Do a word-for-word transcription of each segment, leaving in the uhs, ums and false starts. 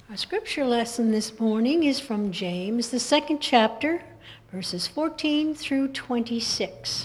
Our scripture lesson this morning is from James, the second chapter, verses fourteen through twenty-six.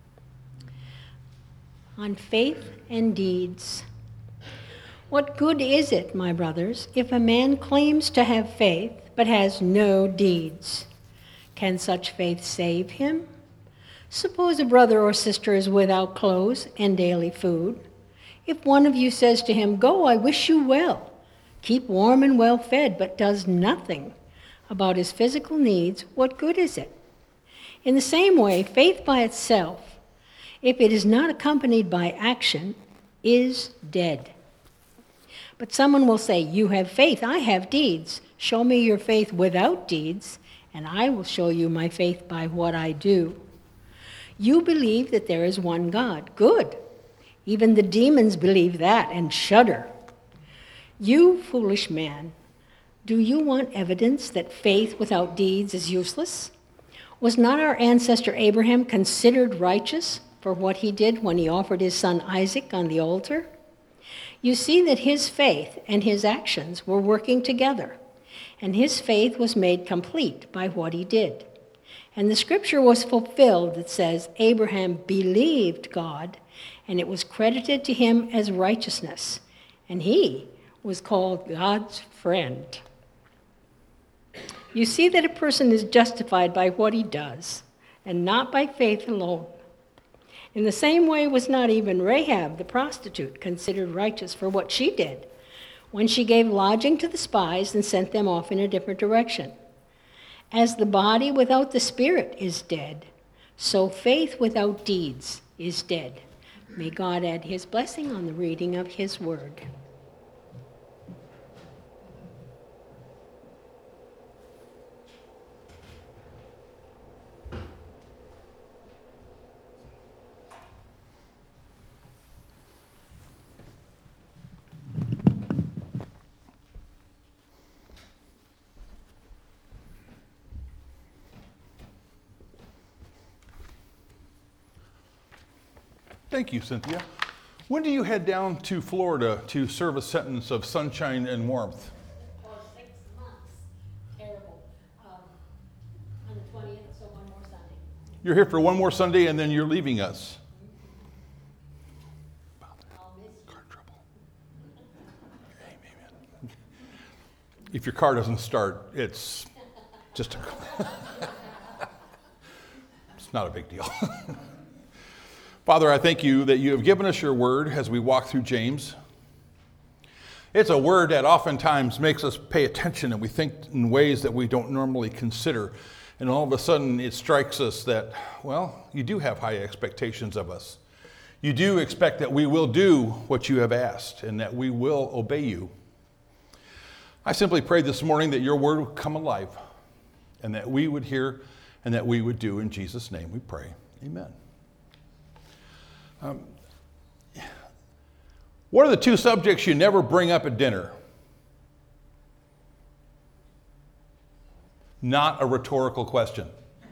On faith and deeds. What good is it, my brothers, if a man claims to have faith but has no deeds? Can such faith save him? Suppose a brother or sister is without clothes and daily food. If one of you says to him, "Go, I wish you well," keep warm and well fed, but does nothing about his physical needs, what good is it? In the same way, faith by itself, if it is not accompanied by action, is dead. But someone will say, "You have faith, I have deeds. Show me your faith without deeds, and I will show you my faith by what I do." You believe that there is one God. Good. Even the demons believe that and shudder. You foolish man, do you want evidence that faith without deeds is useless? Was not our ancestor Abraham considered righteous for what he did when he offered his son Isaac on the altar? You see that his faith and his actions were working together, and his faith was made complete by what he did. And the scripture was fulfilled that says, Abraham believed God, and it was credited to him as righteousness, and he was called God's friend. You see that a person is justified by what he does, and not by faith alone. In the same way was not even Rahab the prostitute considered righteous for what she did, when she gave lodging to the spies and sent them off in a different direction. As the body without the spirit is dead, so faith without deeds is dead. May God add his blessing on the reading of his word. Thank you, Cynthia. When do you head down to Florida to serve a sentence of sunshine and warmth? For six months. Terrible. Um, on the twentieth, so one more Sunday. You're here for one more Sunday and then you're leaving us. I'll miss you. Car trouble. Amen. If your car doesn't start, it's just a... It's not a big deal. Father, I thank you that you have given us your word as we walk through James. It's a word that oftentimes makes us pay attention and we think in ways that we don't normally consider. And all of a sudden it strikes us that, well, you do have high expectations of us. You do expect that we will do what you have asked and that we will obey you. I simply pray this morning that your word would come alive and that we would hear and that we would do. In Jesus' name we pray. Amen. Um, what are the two subjects you never bring up at dinner? Not a rhetorical question.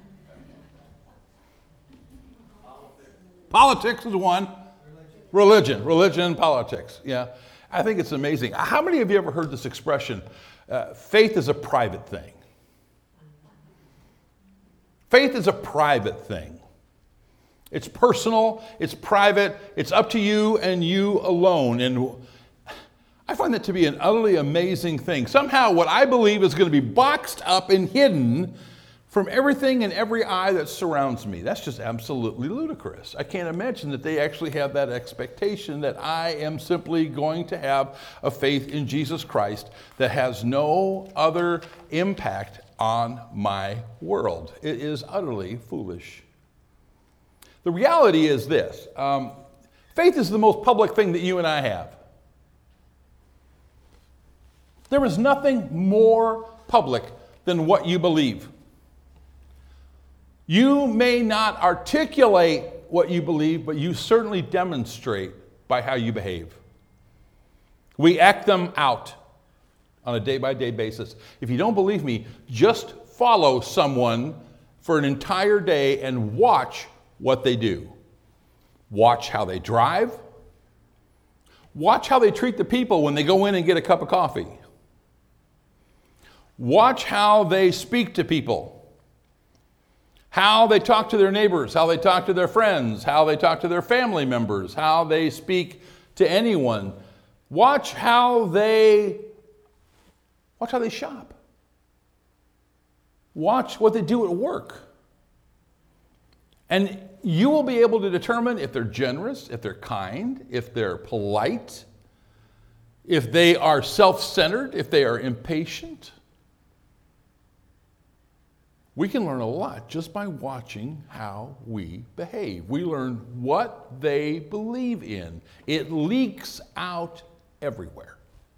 Politics is one. Religion. Religion and politics. Yeah. I think it's amazing. How many of you ever heard this expression, uh, faith is a private thing? Faith is a private thing. It's personal, it's private, it's up to you and you alone. And I find that to be an utterly amazing thing. Somehow what I believe is going to be boxed up and hidden from everything and every eye that surrounds me. That's just absolutely ludicrous. I can't imagine that they actually have that expectation that I am simply going to have a faith in Jesus Christ that has no other impact on my world. It is utterly foolish. The reality is this, um, faith is the most public thing that you and I have. There is nothing more public than what you believe. You may not articulate what you believe, but you certainly demonstrate by how you behave. We act them out on a day-by-day basis. If you don't believe me, just follow someone for an entire day and watch what they do. Watch how they drive. Watch how they treat the people when they go in and get a cup of coffee. Watch how they speak to people, how they talk to their neighbors, how they talk to their friends, how they talk to their family members, how they speak to anyone. Watch how they watch how they shop. Watch what they do at work. And you will be able to determine if they're generous, if they're kind, if they're polite, if they are self-centered, if they are impatient. We can learn a lot just by watching how we behave. We learn what they believe in. It leaks out everywhere.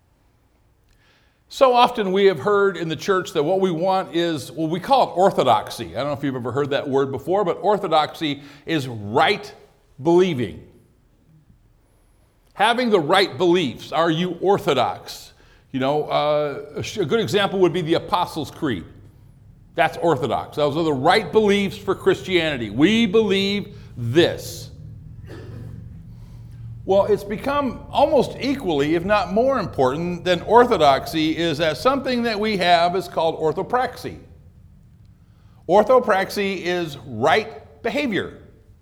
So often we have heard in the church that what we want is, well, we call it orthodoxy. I don't know if you've ever heard that word before, but orthodoxy is right believing. Having the right beliefs. Are you orthodox? You know, uh, a good example would be the Apostles' Creed. That's orthodox. Those are the right beliefs for Christianity. We believe this. Well, it's become almost equally, if not more important than orthodoxy, is that something that we have is called orthopraxy. Orthopraxy is right behavior.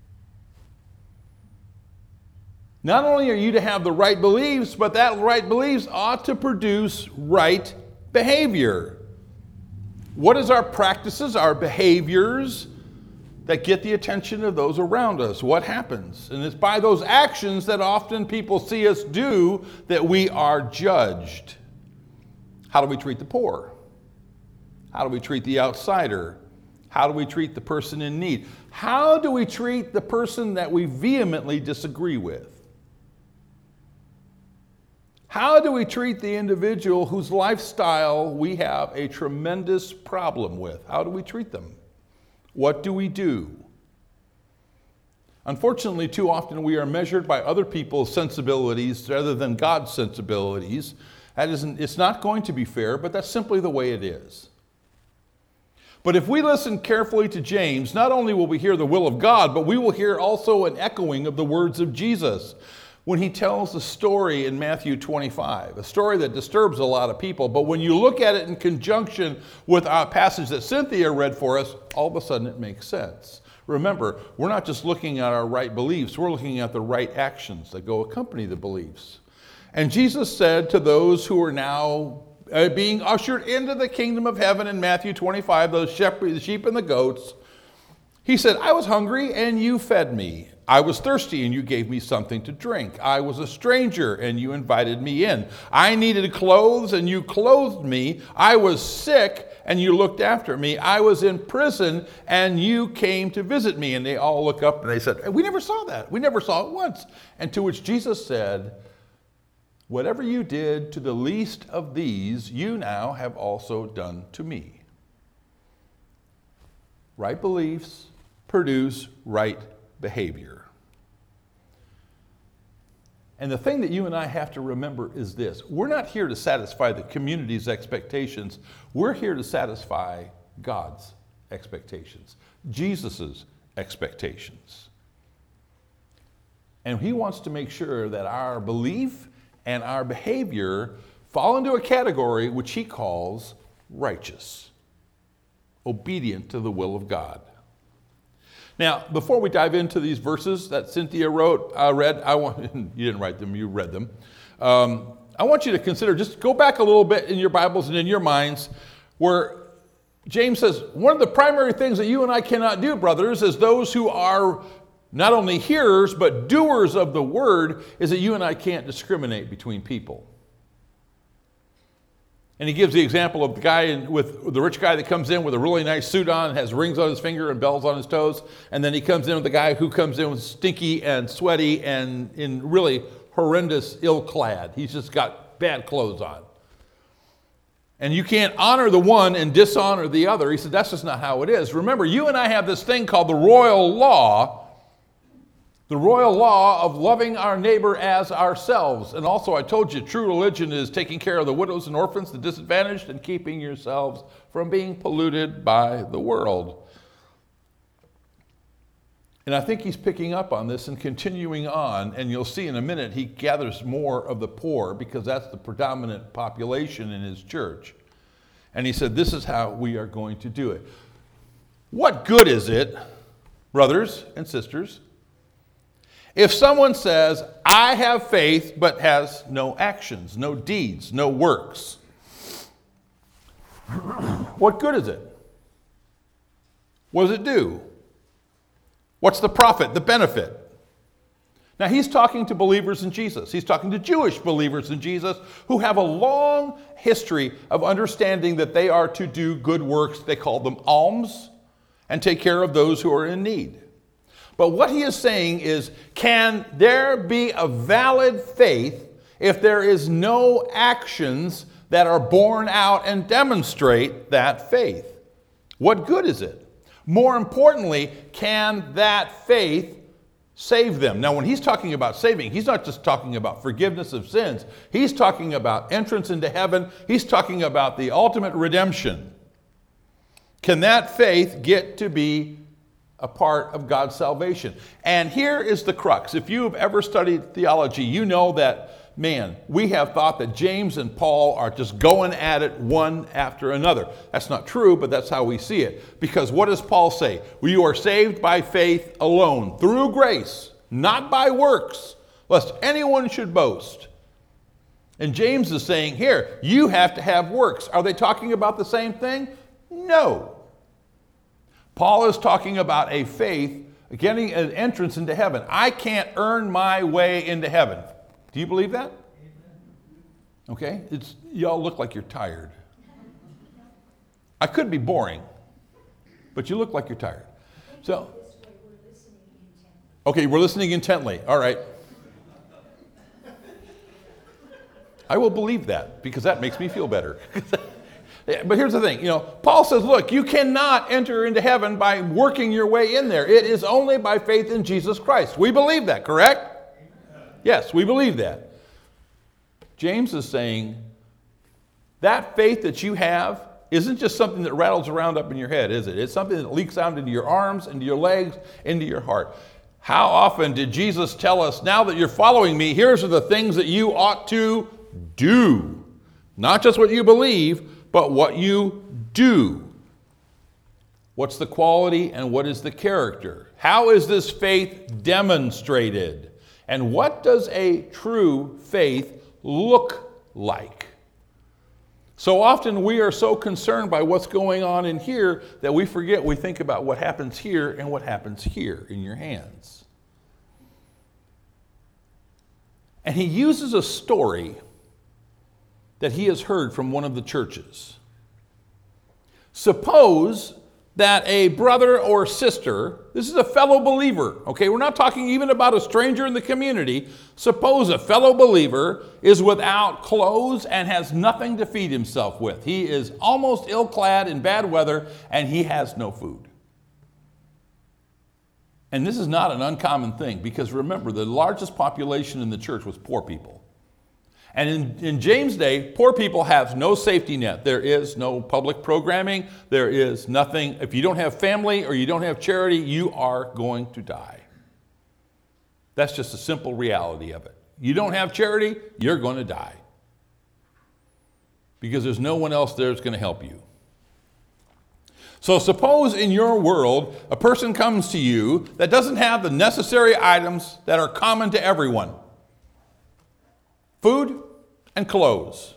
Not only are you to have the right beliefs, but that right beliefs ought to produce right behavior. What is our practices, our behaviors that get the attention of those around us? What happens? And it's by those actions that often people see us do that we are judged. How do we treat the poor? How do we treat the outsider? How do we treat the person in need? How do we treat the person that we vehemently disagree with? How do we treat the individual whose lifestyle we have a tremendous problem with? How do we treat them? What do we do? Unfortunately, too often we are measured by other people's sensibilities rather than God's sensibilities. That isn't, it's not going to be fair, but that's simply the way it is. But if we listen carefully to James, not only will we hear the will of God, but we will hear also an echoing of the words of Jesus when he tells the story in Matthew twenty-five, a story that disturbs a lot of people. But when you look at it in conjunction with our passage that Cynthia read for us, all of a sudden it makes sense. Remember, we're not just looking at our right beliefs, we're looking at the right actions that go accompany the beliefs. And Jesus said to those who are now uh, being ushered into the kingdom of heaven in Matthew twenty-five, those shepherd, the sheep and the goats, he said, I was hungry and you fed me. I was thirsty and you gave me something to drink. I was a stranger and you invited me in. I needed clothes and you clothed me. I was sick and you looked after me. I was in prison and you came to visit me. And they all look up and they said, we never saw that. We never saw it once. And to which Jesus said, whatever you did to the least of these, you now have also done to me. Right beliefs produce right behavior. And the thing that you and I have to remember is this. We're not here to satisfy the community's expectations. We're here to satisfy God's expectations, Jesus's expectations. And he wants to make sure that our belief and our behavior fall into a category which he calls righteous, obedient to the will of God. Now, before we dive into these verses that Cynthia wrote, I read, I want, you didn't write them, you read them. Um, I want you to consider, just go back a little bit in your Bibles and in your minds, where James says, one of the primary things that you and I cannot do, brothers, as those who are not only hearers, but doers of the word, is that you and I can't discriminate between people. And he gives the example of the guy in, with the rich guy that comes in with a really nice suit on, has rings on his finger and bells on his toes. And then he comes in with the guy who comes in with stinky and sweaty and in really horrendous ill-clad. He's just got bad clothes on. And you can't honor the one and dishonor the other. He said, that's just not how it is. Remember, you and I have this thing called the royal law. The royal law of loving our neighbor as ourselves. And also I told you, true religion is taking care of the widows and orphans, the disadvantaged, and keeping yourselves from being polluted by the world. And I think he's picking up on this and continuing on, and you'll see in a minute he gathers more of the poor because that's the predominant population in his church. And he said, this is how we are going to do it. What good is it, brothers and sisters, if someone says, I have faith, but has no actions, no deeds, no works? What good is it? What does it do? What's the profit, the benefit? Now, he's talking to believers in Jesus. He's talking to Jewish believers in Jesus who have a long history of understanding that they are to do good works. They call them alms and take care of those who are in need. But what he is saying is, can there be a valid faith if there is no actions that are borne out and demonstrate that faith? What good is it? More importantly, can that faith save them? Now, when he's talking about saving, he's not just talking about forgiveness of sins. He's talking about entrance into heaven. He's talking about the ultimate redemption. Can that faith get to be a part of God's salvation? And here is the crux. If you have ever studied theology, you know that, man, we have thought that James and Paul are just going at it one after another. That's not true, but that's how we see it. Because what does Paul say? You are saved by faith alone, through grace, not by works, lest anyone should boast. And James is saying here, you have to have works. Are they talking about the same thing? No. Paul is talking about a faith, getting an entrance into heaven. I can't earn my way into heaven. Do you believe that? Okay, it's, y'all look like you're tired. I could be boring, but you look like you're tired. So, okay, we're listening intently. All right. I will believe that because that makes me feel better. But here's the thing, you know, Paul says, look, you cannot enter into heaven by working your way in there. It is only by faith in Jesus Christ. We believe that, correct? Yes, we believe that. James is saying that faith that you have isn't just something that rattles around up in your head, is it? It's something that leaks out into your arms, into your legs, into your heart. How often did Jesus tell us, now that you're following me, here's are the things that you ought to do. Not just what you believe, but what you do. What's the quality and what is the character? How is this faith demonstrated? And what does a true faith look like? So often we are so concerned by what's going on in here that we forget, we think about what happens here and what happens here in your hands. And he uses a story that he has heard from one of the churches. Suppose that a brother or sister, this is a fellow believer, okay? We're not talking even about a stranger in the community. Suppose a fellow believer is without clothes and has nothing to feed himself with. He is almost ill-clad in bad weather and he has no food. And this is not an uncommon thing because remember, the largest population in the church was poor people. And in, in James' day, poor people have no safety net. There is no public programming. There is nothing. If you don't have family or you don't have charity, you are going to die. That's just a simple reality of it. You don't have charity, you're going to die. Because there's no one else there that's going to help you. So suppose in your world, a person comes to you that doesn't have the necessary items that are common to everyone. Food and clothes.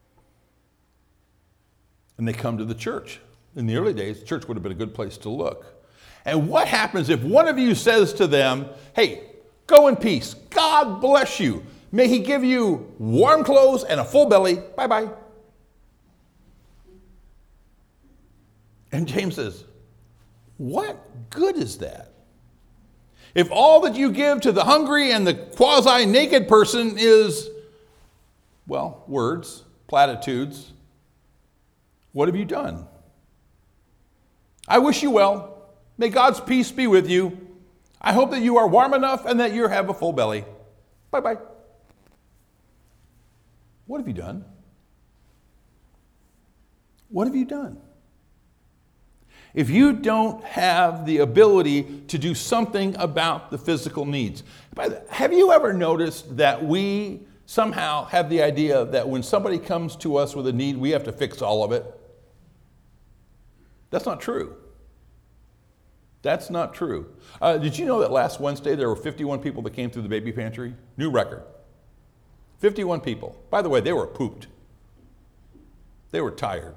And they come to the church. In the early days, the church would have been a good place to look. And what happens if one of you says to them, hey, go in peace. God bless you. May he give you warm clothes and a full belly. Bye-bye. And James says, what good is that? If all that you give to the hungry and the quasi-naked person is, well, words, platitudes, what have you done? I wish you well. May God's peace be with you. I hope that you are warm enough and that you have a full belly. Bye-bye. What have you done? What have you done? If you don't have the ability to do something about the physical needs. Have you ever noticed that we somehow have the idea that when somebody comes to us with a need, we have to fix all of it? That's not true. That's not true. Uh, did you know that last Wednesday there were fifty-one people that came through the baby pantry? New record. fifty-one people. By the way, they were pooped. They were tired.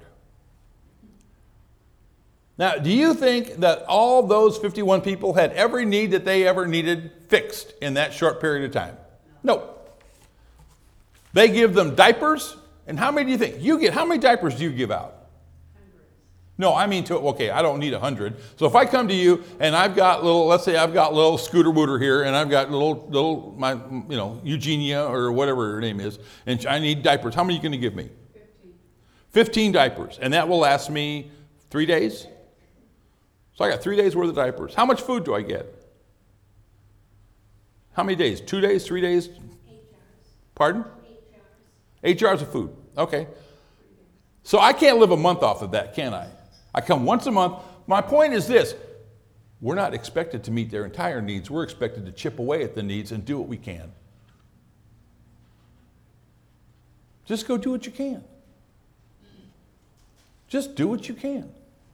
Now, do you think that all those fifty-one people had every need that they ever needed fixed in that short period of time? No. They give them diapers, and how many do you think? You get, how many diapers do you give out? Hundreds. No, I mean, to, okay, I don't need a hundred. So if I come to you and I've got little, let's say I've got little Scooter Wooter here, and I've got little, little, my, you know, Eugenia or whatever her name is, and I need diapers, how many are you going to give me? Fifteen. Fifteen diapers, and that will last me three days? So I got three days worth of diapers. How much food do I get? How many days? Two days, three days? Eight jars. Pardon? Eight jars. Eight jars of food. Okay. So I can't live a month off of that, can I? I come once a month. My point is this. We're not expected to meet their entire needs. We're expected to chip away at the needs and do what we can. Just go do what you can. Just do what you can.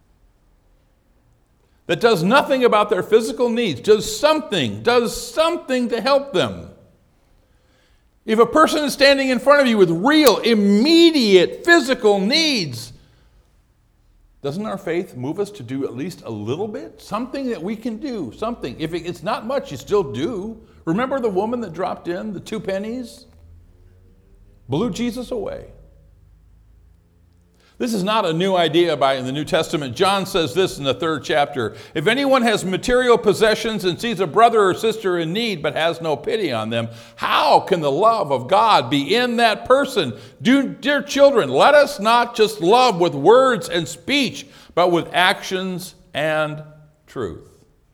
That does nothing about their physical needs, does something, does something to help them. If a person is standing in front of you with real, immediate physical needs, doesn't our faith move us to do at least a little bit? Something that we can do, something. If it's not much, you still do. Remember the woman that dropped in, the two pennies? Blew Jesus away. This is not a new idea by in the New Testament. John says this in the third chapter. If anyone has material possessions and sees a brother or sister in need but has no pity on them, how can the love of God be in that person? Do, dear children, let us not just love with words and speech, but with actions and truth.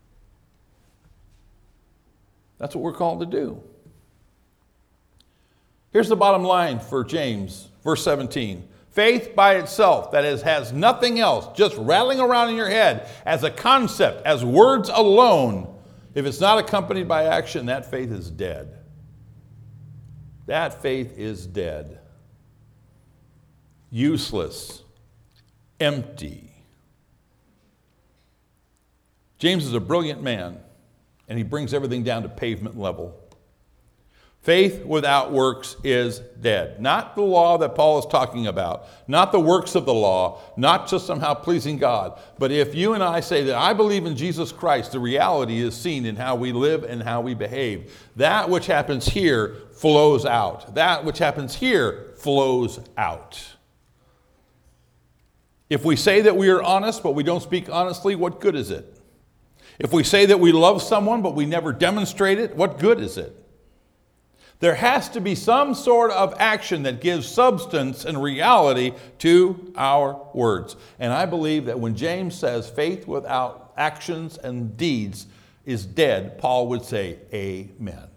That's what we're called to do. Here's the bottom line for James, verse seventeen. Faith by itself, that is, has nothing else, just rattling around in your head as a concept, as words alone, if it's not accompanied by action, that faith is dead. That faith is dead. Useless. Empty. James is a brilliant man, and he brings everything down to pavement level. Faith without works is dead. Not the law that Paul is talking about, not the works of the law, not just somehow pleasing God. But if you and I say that I believe in Jesus Christ, the reality is seen in how we live and how we behave. That which happens here flows out. That which happens here flows out. If we say that we are honest, but we don't speak honestly, what good is it? If we say that we love someone, but we never demonstrate it, what good is it? There has to be some sort of action that gives substance and reality to our words. And I believe that when James says faith without actions and deeds is dead, Paul would say, amen.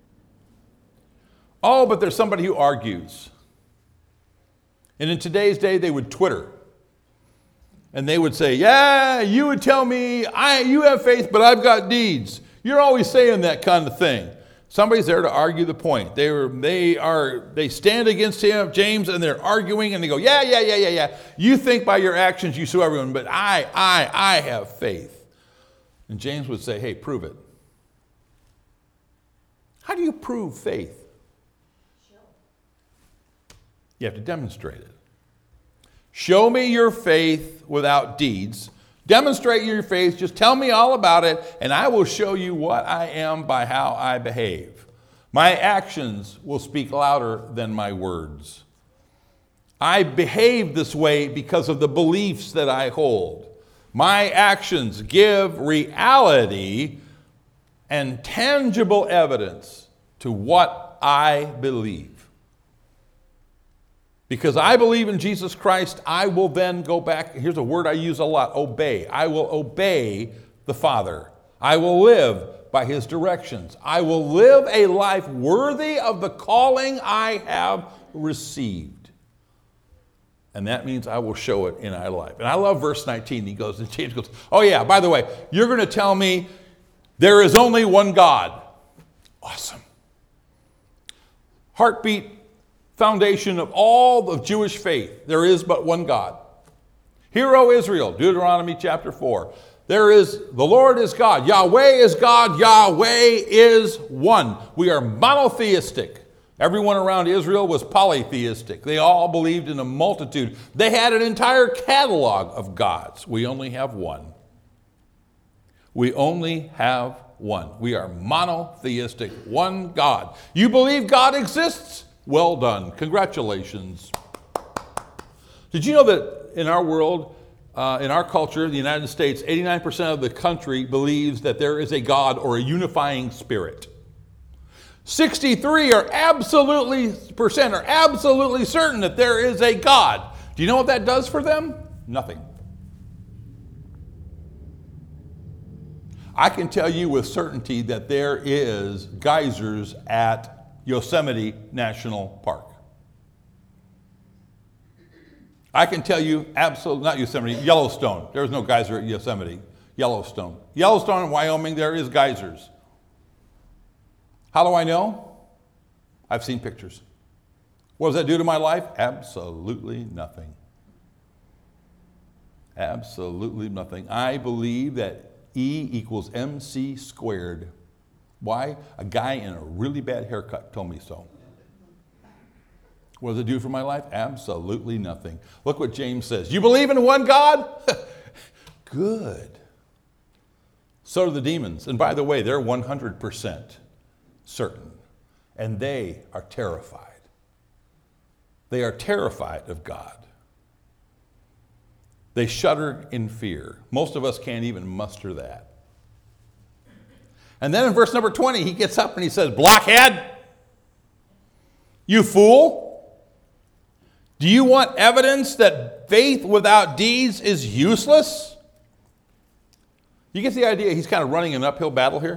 Oh, but there's somebody who argues. And in today's day, they would Twitter. And they would say, yeah, you would tell me, I, you have faith, but I've got deeds. You're always saying that kind of thing. Somebody's there to argue the point. They are, they are, they stand against him, James, and they're arguing, and they go, yeah, yeah, yeah, yeah, yeah. You think by your actions you sue everyone, but I, I, I have faith. And James would say, hey, prove it. How do you prove faith? Show. You have to demonstrate it. Show me your faith without deeds. Demonstrate your faith. Just tell me all about it, and I will show you what I am by how I behave. My actions will speak louder than my words. I behave this way because of the beliefs that I hold. My actions give reality and tangible evidence to what I believe. Because I believe in Jesus Christ, I will then go back. Here's a word I use a lot, obey. I will obey the Father. I will live by his directions. I will live a life worthy of the calling I have received. And that means I will show it in our life. And I love verse nineteen. He goes, and James goes, oh yeah, by the way, you're going to tell me there is only one God. Awesome. Heartbeat foundation of all of Jewish faith. There is but one God. Hear, O Israel, Deuteronomy chapter four. There is, the Lord is God. Yahweh is God. Yahweh is one. We are monotheistic. Everyone around Israel was polytheistic. They all believed in a multitude. They had an entire catalog of gods. We only have one. We only have one. We are monotheistic, one God. You believe God exists? Well done. Congratulations. Did you know that in our world, uh, in our culture, the United States, eighty-nine percent of the country believes that there is a God or a unifying spirit? sixty-three are absolutely percent are absolutely certain that there is a God. Do you know what that does for them? Nothing. I can tell you with certainty that there is geysers at Yosemite National Park. I can tell you absolutely, not Yosemite, Yellowstone. There's no geyser at Yosemite. Yellowstone. Yellowstone in Wyoming, there is geysers. How do I know? I've seen pictures. What does that do to my life? Absolutely nothing. Absolutely nothing. I believe that E equals M C squared. Why? A guy in a really bad haircut told me so. What does it do for my life? Absolutely nothing. Look what James says. You believe in one God? Good. So do the demons. And by the way, they're one hundred percent certain. And they are terrified. They are terrified of God. They shudder in fear. Most of us can't even muster that. And then in verse number twenty, he gets up and he says, blockhead, you fool. Do you want evidence that faith without deeds is useless? You get the idea he's kind of running an uphill battle here?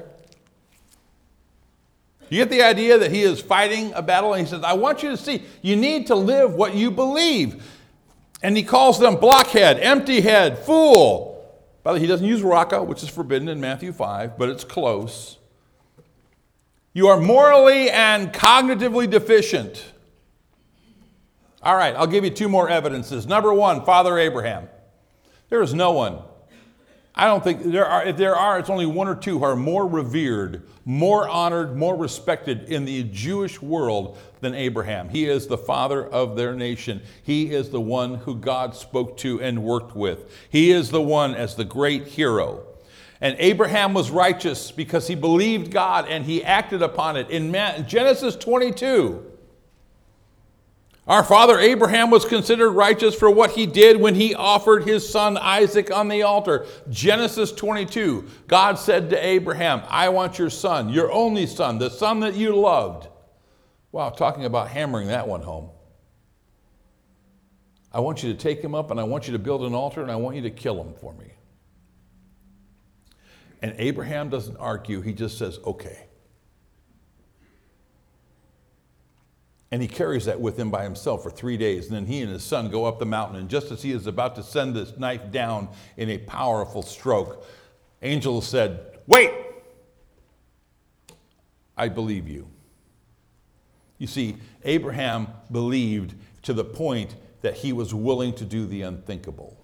You get the idea that he is fighting a battle, and he says, I want you to see, you need to live what you believe. And he calls them blockhead, empty head, fool. By the way, he doesn't use raka, which is forbidden in Matthew five, but it's close. You are morally and cognitively deficient. All right, I'll give you two more evidences. Number one, Father Abraham. There is no one. I don't think there are, if there are, it's only one or two who are more revered, more honored, more respected in the Jewish world than Abraham. He is the father of their nation. He is the one who God spoke to and worked with. He is the one as the great hero. And Abraham was righteous because he believed God and he acted upon it. In Genesis twenty-two, our father Abraham was considered righteous for what he did when he offered his son Isaac on the altar. Genesis twenty-two, God said to Abraham, I want your son, your only son, the son that you loved. Wow, talking about hammering that one home. I want you to take him up and I want you to build an altar and I want you to kill him for me. And Abraham doesn't argue, he just says, okay. And he carries that with him by himself for three days. And then he and his son go up the mountain. And just as he is about to send this knife down in a powerful stroke, angel said, wait, I believe you. You see, Abraham believed to the point that he was willing to do the unthinkable.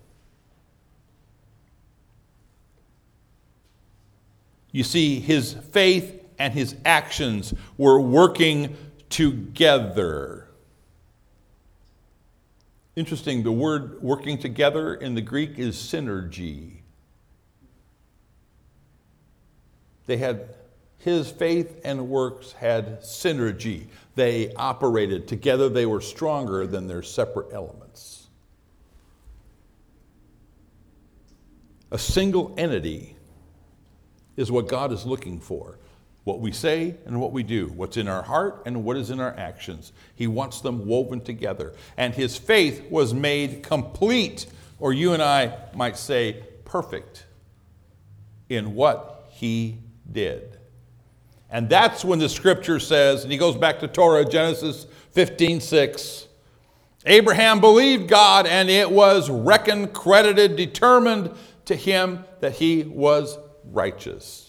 You see, his faith and his actions were working together. Interesting, the word working together in the Greek is synergy. They had, his faith and works had synergy. They operated together. They were stronger than their separate elements. A single entity is what God is looking for. What we say and what we do, what's in our heart and what is in our actions. He wants them woven together. And his faith was made complete, or you and I might say perfect, in what he did. And that's when the scripture says, and he goes back to Torah, Genesis fifteen six, Abraham believed God and it was reckoned, credited, determined to him that he was righteous.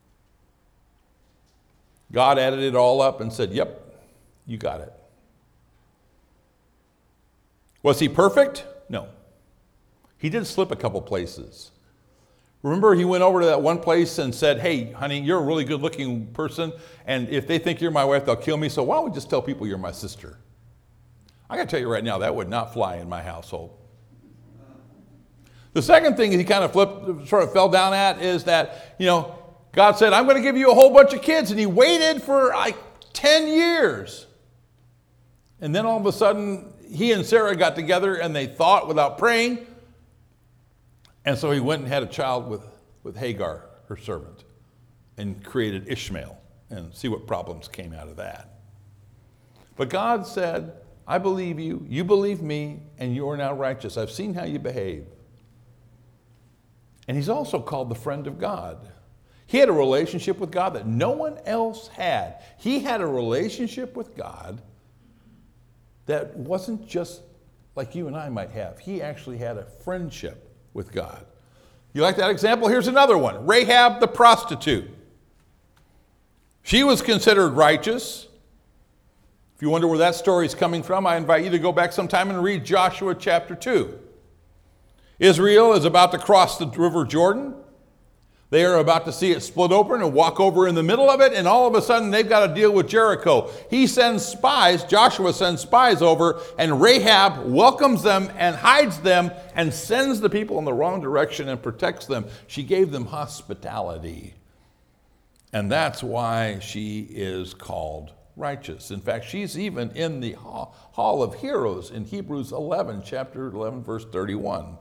God added it all up and said, yep, you got it. Was he perfect? No. He did slip a couple places. Remember, he went over to that one place and said, hey, honey, you're a really good-looking person, and if they think you're my wife, they'll kill me, so why don't we just tell people you're my sister? I got to tell you right now, that would not fly in my household. The second thing he kind of flipped, sort of fell down at is that, you know, God said, I'm going to give you a whole bunch of kids, and he waited for like ten years. And then all of a sudden, he and Sarah got together, and they thought without praying. And so he went and had a child with, with Hagar, her servant, and created Ishmael, and see what problems came out of that. But God said, I believe you, you believe me, and you are now righteous. I've seen how you behave. And he's also called the friend of God. He had a relationship with God that no one else had. He had a relationship with God that wasn't just like you and I might have. He actually had a friendship with God. You like that example? Here's another one. Rahab the prostitute. She was considered righteous. If you wonder where that story is coming from, I invite you to go back sometime and read Joshua chapter two. Israel is about to cross the river Jordan. They are about to see it split open and walk over in the middle of it, and all of a sudden they've got to deal with Jericho. He sends spies, Joshua sends spies over, and Rahab welcomes them and hides them and sends the people in the wrong direction and protects them. She gave them hospitality. And that's why she is called righteous. In fact, she's even in the Hall of Heroes in Hebrews eleven, chapter eleven, verse thirty-one.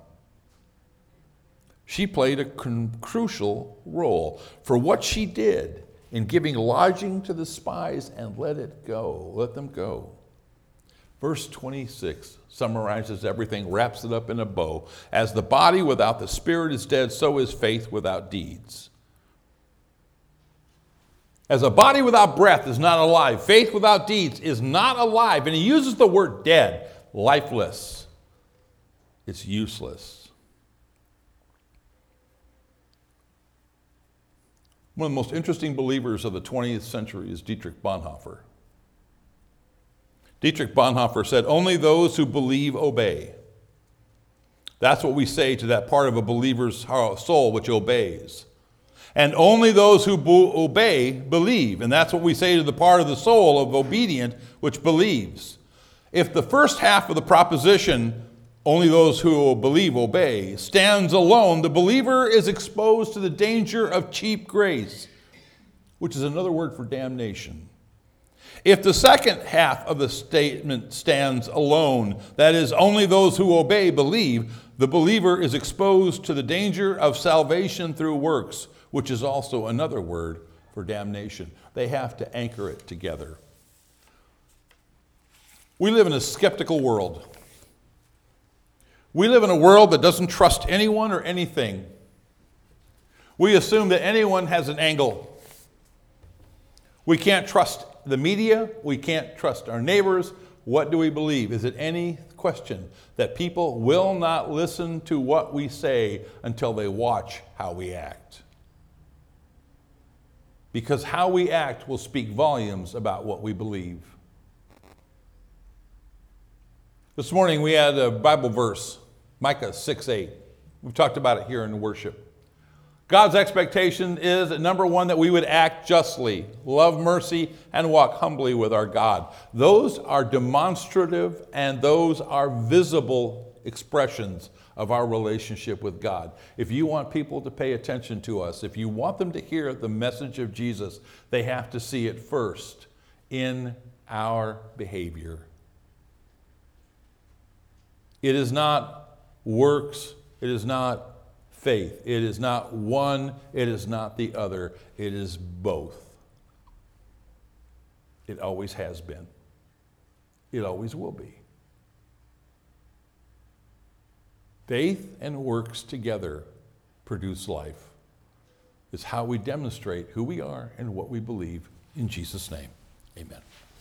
She played a crucial role for what she did in giving lodging to the spies and let it go, let them go. Verse twenty-six summarizes everything, wraps it up in a bow. As the body without the spirit is dead, so is faith without deeds. As a body without breath is not alive, faith without deeds is not alive. And he uses the word dead, lifeless. It's useless. One of the most interesting believers of the twentieth century is Dietrich Bonhoeffer. Dietrich Bonhoeffer said, only those who believe obey. That's what we say to that part of a believer's soul which obeys. And only those who bo- obey believe. And that's what we say to the part of the soul of obedient which believes. If the first half of the proposition, only those who believe obey, stands alone, the believer is exposed to the danger of cheap grace, which is another word for damnation. If the second half of the statement stands alone, that is, only those who obey believe, the believer is exposed to the danger of salvation through works, which is also another word for damnation. They have to anchor it together. We live in a skeptical world. We live in a world that doesn't trust anyone or anything. We assume that anyone has an angle. We can't trust the media. We can't trust our neighbors. What do we believe? Is it any question that people will not listen to what we say until they watch how we act? Because how we act will speak volumes about what we believe. This morning we had a Bible verse, Micah six eight. We've talked about it here in worship. God's expectation is, number one, that we would act justly, love mercy, and walk humbly with our God. Those are demonstrative and those are visible expressions of our relationship with God. If you want people to pay attention to us, if you want them to hear the message of Jesus, they have to see it first in our behavior. It is not works, it is not faith. It is not one, it is not the other. It is both. It always has been. It always will be. Faith and works together produce life. It's how we demonstrate who we are and what we believe. In Jesus' name, amen.